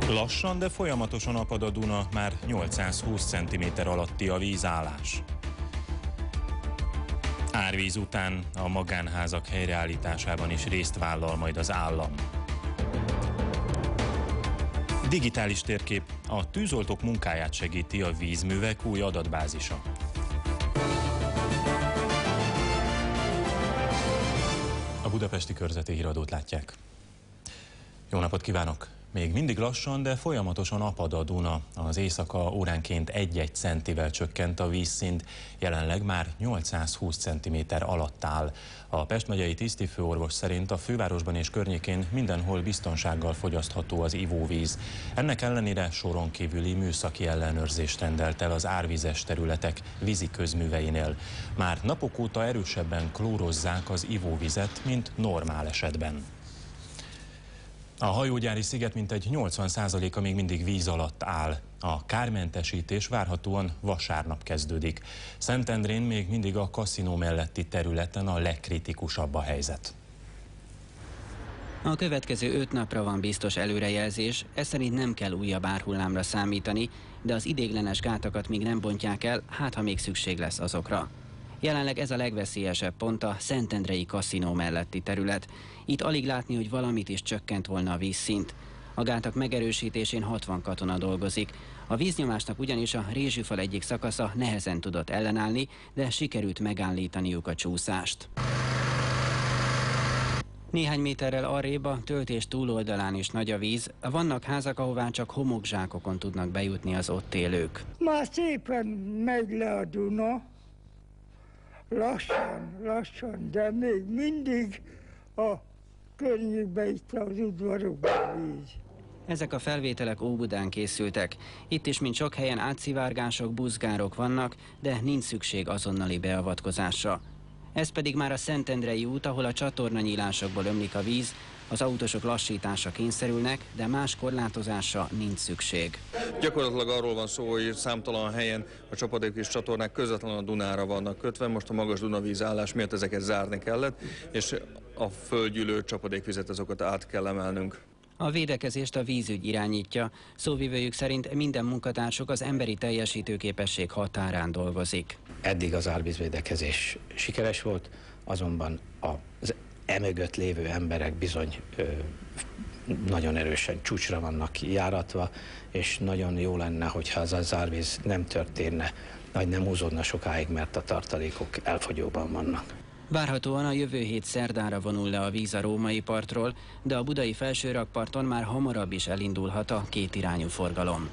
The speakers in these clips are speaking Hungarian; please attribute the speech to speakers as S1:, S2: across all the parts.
S1: Lassan, de folyamatosan apad a Duna, már 820 cm alatti a vízállás. Árvíz után a magánházak helyreállításában is részt vállal majd az állam. Digitális térkép, a tűzoltók munkáját segíti a vízművek új adatbázisa. A Budapesti Körzeti Híradót látják. Jó napot kívánok! Még mindig lassan, de folyamatosan apad a Duna. Az éjszaka óránként 1-1 centivel csökkent a vízszint, jelenleg már 820 cm alatt áll. A Pest megyei tisztifőorvos szerint a fővárosban és környékén mindenhol biztonsággal fogyasztható az ivóvíz. Ennek ellenére soron kívüli műszaki ellenőrzést rendelt el az árvizes területek vízi közműveinél. Már napok óta erősebben klórozzák az ivóvizet, mint normál esetben. A hajógyári sziget mintegy 80%-a még mindig víz alatt áll. A kármentesítés várhatóan vasárnap kezdődik. Szentendrén még mindig a kaszinó melletti területen a legkritikusabb a helyzet.
S2: A következő 5 napra van biztos előrejelzés, ez szerint nem kell újabb árhullámra számítani, de az ideiglenes gátakat még nem bontják el, hát ha még szükség lesz azokra. Jelenleg ez a legveszélyesebb pont a szentendrei kaszinó melletti terület. Itt alig látni, hogy valamit is csökkent volna a vízszint. A gátak megerősítésén 60 katona dolgozik. A víznyomásnak ugyanis a Rézsűfal egyik szakasza nehezen tudott ellenállni, de sikerült megállítaniuk a csúszást. Néhány méterrel arrébb a töltés túloldalán is nagy a víz. Vannak házak, ahová csak homokzsákokon tudnak bejutni az ott élők.
S3: Már szépen megy le a Duna. Lassan, de még mindig a környékben itt az udvarokban víz.
S2: Ezek a felvételek Óbudán készültek. Itt is, mint sok helyen, átszivárgások, buzgárok vannak, de nincs szükség azonnali beavatkozásra. Ez pedig már a Szentendrei út, ahol a csatornanyílásokból ömlik a víz, az autósok lassításra kényszerülnek, de más korlátozásra nincs szükség.
S4: Gyakorlatilag arról van szó, hogy számtalan helyen a csapadékvíz csatornák közvetlenül a Dunára vannak kötve. Most a magas Dunavíz állás miatt ezeket zárni kellett, és a földgyűlő csapadékvizet azokat át kell emelnünk.
S2: A védekezést a vízügy irányítja. Szóvivőjük szerint minden munkatársuk az emberi teljesítőképesség határán dolgozik.
S5: Eddig az árvízvédekezés sikeres volt, azonban az emögött lévő emberek bizony nagyon erősen csúcsra vannak járatva, és nagyon jó lenne, hogyha az árvíz nem történne, vagy nem húzódna sokáig, mert a tartalékok elfogyóban vannak.
S2: Várhatóan a jövő hét szerdára vonul le a víz a római partról, de a budai felsőrakparton már hamarabb is elindulhat a kétirányú forgalom.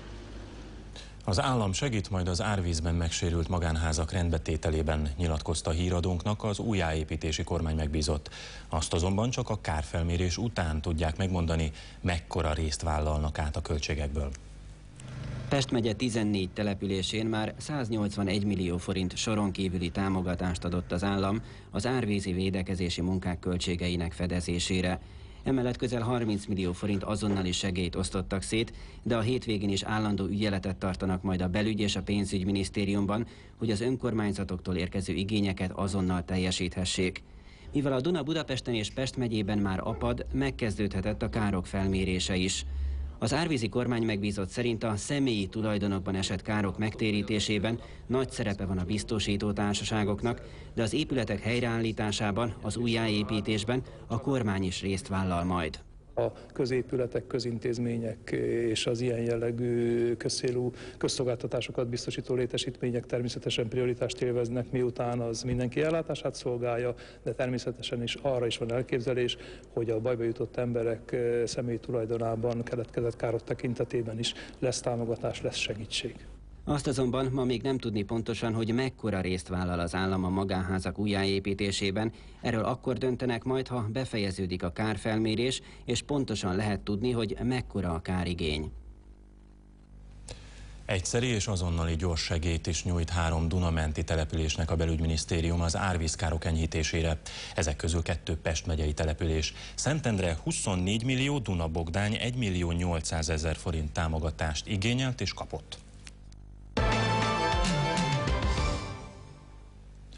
S1: Az állam segít majd az árvízben megsérült magánházak rendbetételében, nyilatkozta híradónknak az újjáépítési kormány megbízott. Azt azonban csak a kárfelmérés után tudják megmondani, mekkora részt vállalnak át a költségekből.
S2: Pest megye 14 településén már 181 millió forint soron kívüli támogatást adott az állam az árvízi védekezési munkák költségeinek fedezésére. Emellett közel 30 millió forint azonnali segélyt osztottak szét, de a hétvégén is állandó ügyeletet tartanak majd a belügy és a pénzügyminisztériumban, hogy az önkormányzatoktól érkező igényeket azonnal teljesíthessék. Mivel a Duna Budapesten és Pest megyében már apad, megkezdődhetett a károk felmérése is. Az árvízi kormány megbízott szerint a személyi tulajdonokban esett károk megtérítésében nagy szerepe van a biztosító társaságoknak, de az épületek helyreállításában, az újjáépítésben a kormány is részt vállal majd.
S6: A középületek, közintézmények és az ilyen jellegű közcélú közszolgáltatásokat biztosító létesítmények természetesen prioritást élveznek, miután az mindenki ellátását szolgálja, de természetesen is arra is van elképzelés, hogy a bajba jutott emberek személyi tulajdonában keletkezett károk tekintetében is lesz támogatás, lesz segítség.
S2: Azt azonban ma még nem tudni pontosan, hogy mekkora részt vállal az állam a magánházak újjáépítésében. Erről akkor döntenek majd, ha befejeződik a kárfelmérés, és pontosan lehet tudni, hogy mekkora a kárigény.
S1: Egyszeri és azonnali gyors segélyt is nyújt 3 Dunamenti településnek a belügyminisztérium az árvízkárok enyhítésére. Ezek közül 2 Pest megyei település. Szentendre 24 millió, Duna-Bogdány 1 millió 800 000 forint támogatást igényelt és kapott.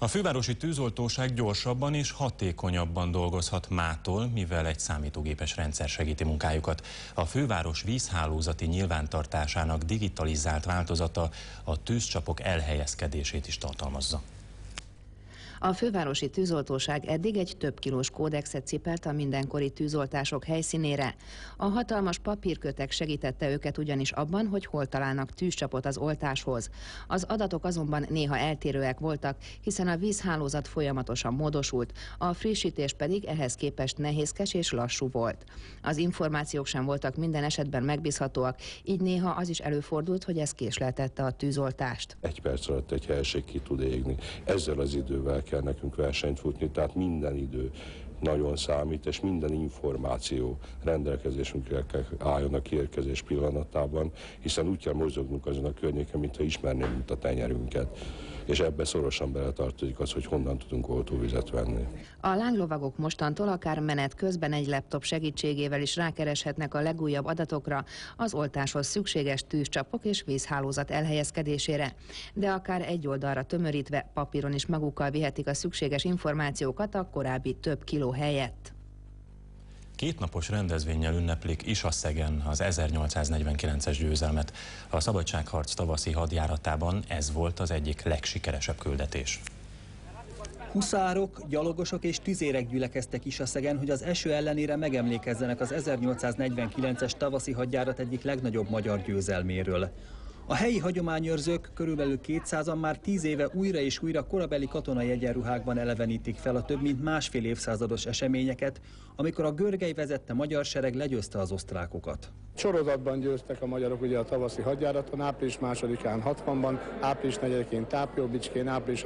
S1: A fővárosi tűzoltóság gyorsabban és hatékonyabban dolgozhat mától, mivel egy számítógépes rendszer segíti munkájukat. A főváros vízhálózati nyilvántartásának digitalizált változata a tűzcsapok elhelyezkedését is tartalmazza.
S7: A fővárosi tűzoltóság eddig egy több kilós kódexet cipelt a mindenkori tűzoltások helyszínére. A hatalmas papírkötek segítette őket ugyanis abban, hogy hol találnak tűzcsapot az oltáshoz. Az adatok azonban néha eltérőek voltak, hiszen a vízhálózat folyamatosan módosult, a frissítés pedig ehhez képest nehézkes és lassú volt. Az információk sem voltak minden esetben megbízhatóak, így néha az is előfordult, hogy ez késleltette a tűzoltást.
S8: 1 perc alatt egy helység ki tud égni. Ezzel az idővel kell nekünk versenyt futni, tehát minden idő nagyon számít, és minden információ rendelkezésünkre álljon a kiérkezés pillanatában, hiszen úgy kell mozognunk azon a környéken, mintha ismernénk a tenyerünket. És ebbe szorosan beletartozik az, hogy honnan tudunk oltóvizet venni.
S7: A lánglovagok mostantól akár menet közben egy laptop segítségével is rákereshetnek a legújabb adatokra, az oltáshoz szükséges tűzcsapok és vízhálózat elhelyezkedésére. De akár egy oldalra tömörítve, papíron is magukkal vihetik a szükséges információkat a korábbi több kiló helyett.
S1: 2 napos rendezvénnyel ünneplik Isaszegen az 1849-es győzelmet. A szabadságharc tavaszi hadjáratában ez volt az egyik legsikeresebb küldetés.
S9: Huszárok, gyalogosok és tüzérek gyülekeztek Isaszegen, hogy az eső ellenére megemlékezzenek az 1849-es tavaszi hadjárat egyik legnagyobb magyar győzelméről. A helyi hagyományőrzők, körülbelül 200-an már 10 éve újra és újra korabeli katonai egyenruhákban elevenítik fel a több mint másfél évszázados eseményeket, amikor a Görgely vezette magyar sereg legyőzte az osztrákokat.
S10: Sorozatban győztek a magyarok ugye a tavaszi hadjáraton, április 2-án 60-ban, április 4-én Tápjóbicskén, április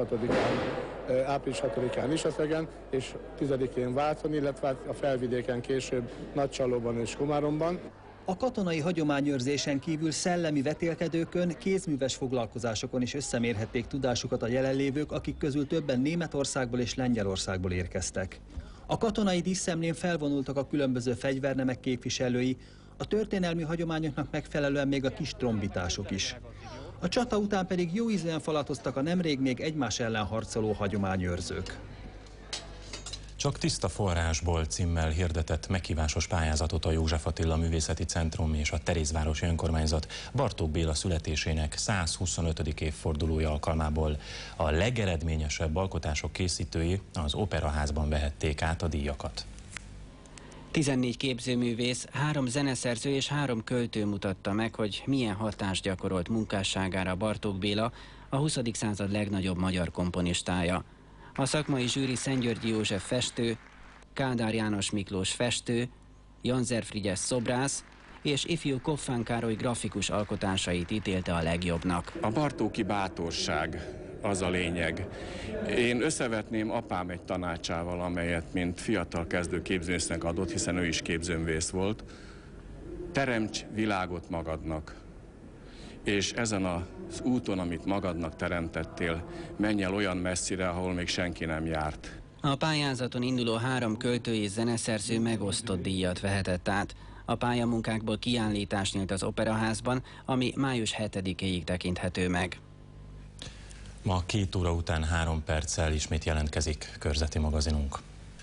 S10: 6-án Isaszegen és 10-én Vácon, illetve a felvidéken később Nagycsallóban és Komáromban.
S9: A katonai hagyományőrzésen kívül szellemi vetélkedőkön, kézműves foglalkozásokon is összemérhették tudásukat a jelenlévők, akik közül többen Németországból és Lengyelországból érkeztek. A katonai díszszemlén felvonultak a különböző fegyvernemek képviselői, a történelmi hagyományoknak megfelelően még a kis trombitások is. A csata után pedig jó ízűen falatoztak a nemrég még egymás ellen harcoló hagyományőrzők.
S1: Csak tiszta forrásból címmel hirdetett meghívásos pályázatot a József Attila Művészeti Centrum és a Terézvárosi Önkormányzat Bartók Béla születésének 125. évfordulója alkalmából. A legeredményesebb alkotások készítői az Operaházban vehették át a díjakat.
S2: 14 képzőművész, 3 zeneszerző és 3 költő mutatta meg, hogy milyen hatást gyakorolt munkásságára Bartók Béla, a 20. század legnagyobb magyar komponistája. A szakmai zsűri Szentgyörgyi József festő, Kádár János Miklós festő, Janzer Frigyes szobrász és ifjú Koffán Károly grafikus alkotásait ítélte a legjobbnak.
S11: A bartóki bátorság az a lényeg. Én összevetném apám egy tanácsával, amelyet mint fiatal kezdő képzőművésznek adott, hiszen ő is képzőművész volt. Teremts világot magadnak. És ezen az úton, amit magadnak teremtettél, menj el olyan messzire, ahol még senki nem járt.
S2: A pályázaton induló 3 költő és zeneszerző megosztott díjat vehetett át. A pályamunkákból kiállítás nyílt az Operaházban, ami május 7-éig tekinthető meg.
S1: Ma 2 óra után 3 perccel ismét jelentkezik körzeti magazinunk.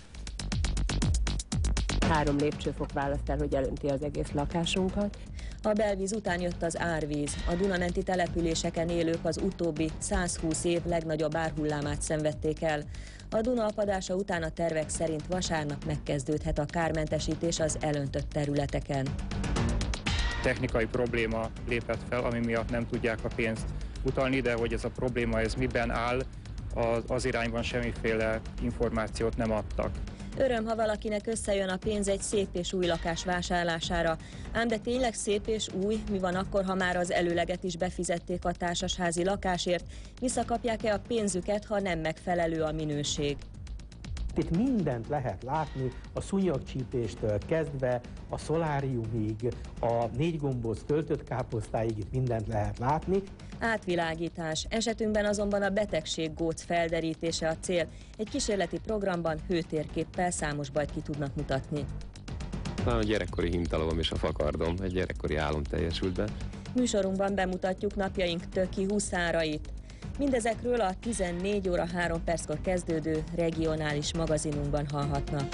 S12: 3 lépcsőfok választ el, hogy elönti az egész lakásunkat.
S13: A belvíz után jött az árvíz. A Duna-menti településeken élők az utóbbi 120 év legnagyobb árhullámát szenvedték el. A Duna apadása után a tervek szerint vasárnap megkezdődhet a kármentesítés az elöntött területeken.
S14: Technikai probléma lépett fel, ami miatt nem tudják a pénzt utalni, de hogy ez a probléma ez miben áll, az irányban semmiféle információt nem adtak.
S13: Öröm, ha valakinek összejön a pénz egy szép és új lakás vásárlására. Ám de tényleg szép és új, mi van akkor, ha már az előleget is befizették a társasházi lakásért? Visszakapják-e a pénzüket, ha nem megfelelő a minőség?
S15: Itt mindent lehet látni, a szúnyogcsípéstől kezdve a szoláriumig, a 4 gombóc töltött káposztáig itt mindent lehet látni.
S13: Átvilágítás. Esetünkben azonban a betegség góc felderítése a cél. Egy kísérleti programban hőtérképpel számos bajt ki tudnak mutatni.
S16: Már a gyerekkori hintalovom és a fakardom, egy gyerekkori álom teljesült be.
S13: Műsorunkban bemutatjuk napjaink töki huszárait. Mindezekről a 14 óra 3 perckor kezdődő regionális magazinunkban hallhatnak.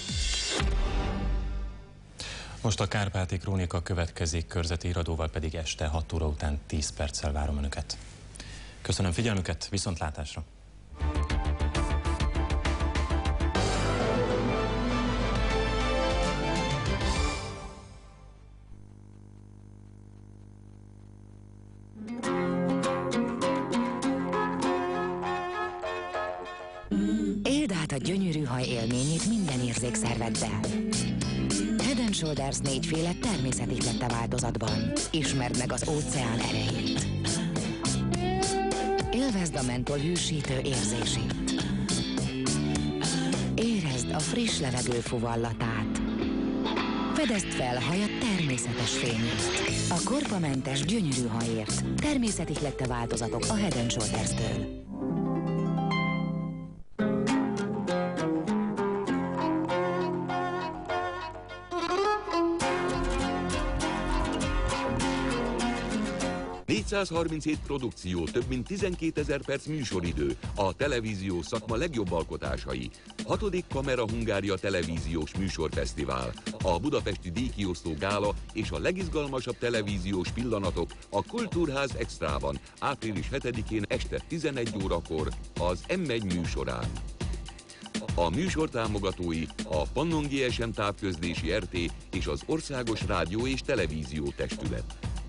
S1: Most a Kárpáti Krónika következik, körzeti iradóval pedig este 6 óra után 10 perccel várom Önöket. Köszönöm figyelmüket, viszontlátásra!
S17: Éld át a gyönyörű haj élményét minden érzékszerveddel. Head & Shoulders 4-féle természeti flette változatban. Ismerd meg az óceán erejét. Élvezd a mentol hűsítő érzését. Érezd a friss levegő fuvallatát. Fedezd fel hajad természetes fényét. A korpamentes gyönyörű hajért. Természeti flette változatok a Head & Shoulders-től.
S18: produkció, több mint 12 000 perc műsoridő, a televízió szakma legjobb alkotásai. 6. Kamera Hungária televíziós műsorfesztivál, a budapesti díjkiosztó gála és a legizgalmasabb televíziós pillanatok a Kultúrház Extrában, április 7-én este 11 órakor az M1 műsorán. A műsor támogatói a Pannon GSM Távközlési RT és az Országos Rádió és Televízió Testület.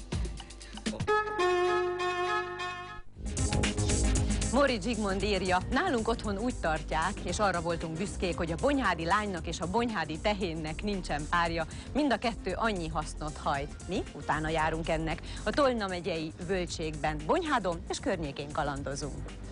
S19: Móricz Zsigmond írja, nálunk otthon úgy tartják, és arra voltunk büszkék, hogy a bonyhádi lánynak és a bonyhádi tehénnek nincsen párja, mind a kettő annyi hasznot hajt. Mi utána járunk ennek, a Tolna megyei Völgységben, Bonyhádon és környékén kalandozunk.